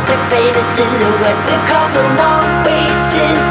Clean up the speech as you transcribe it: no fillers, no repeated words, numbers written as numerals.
The faded silhouette, we've come a long way since